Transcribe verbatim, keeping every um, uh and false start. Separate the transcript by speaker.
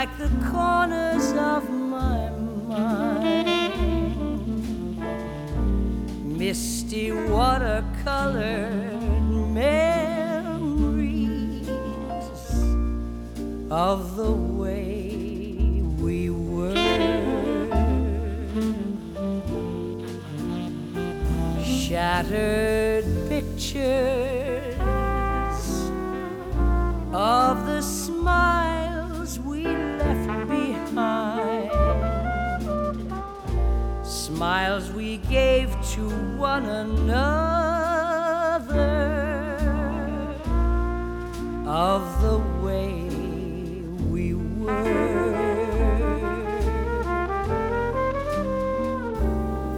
Speaker 1: like the corners of my mind, misty watercolored memories of the way we were. Shattered pictures of the smiles we left behind, smiles we gave to one another, of the way we were.